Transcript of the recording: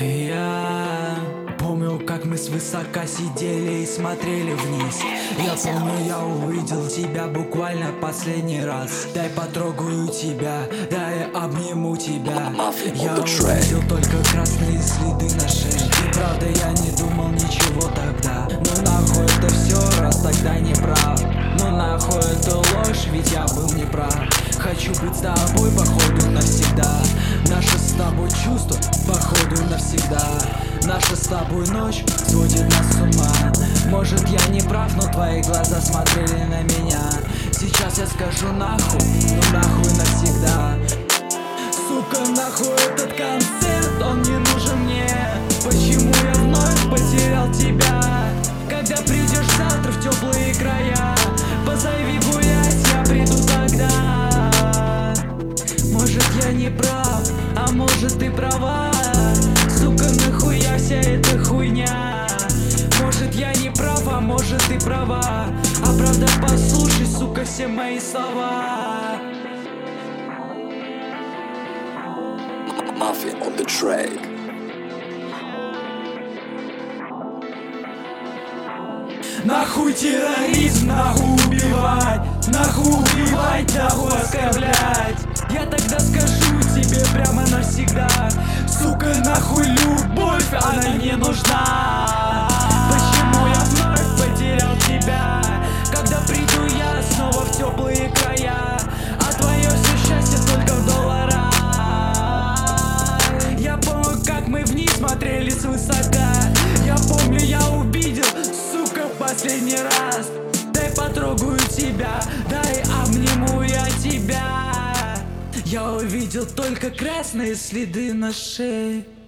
Я помню, как мы свысока сидели и смотрели вниз. Я помню, я увидел тебя буквально последний раз. Дай потрогаю тебя, дай обниму тебя. Я увидел только красные следы на шее. И правда я не думал ничего тогда. Ну нахуй это все, раз тогда не прав. Ну нахуй это ложь, ведь я был не прав. Хочу быть с тобой, походу, навсегда. Наше с тобой чувство, походу, навсегда. Наша с тобой ночь сводит нас с ума. Может я не прав, но твои глаза смотрели на меня. Сейчас я скажу нахуй, ну нахуй навсегда. Сука, нахуй этот концерт, он не нужен мне. Почему я вновь потерял тебя? Когда придешь завтра в теплые края, позови гулять, я приду тогда. Может я не прав, а может ты права. Сука, нахуя вся эта хуйня? Может я не прав, а может ты права. А правда послушай, сука, все мои слова. Mafia on the track. Нахуй терроризм, нахуй убивать, нахуй оскорблять. Я тогда скажу тебе прямо навсегда. Сука, нахуй любовь, она не нужна. Почему я вновь потерял тебя? Когда приду я снова в теплые края, а твое все счастье только в долларах. Я помню, как мы вниз смотрели свысока. Я помню, я увидел, сука, последний раз. Дай потрогаю тебя, дай обниму я тебя. Я увидел только красные следы на шее.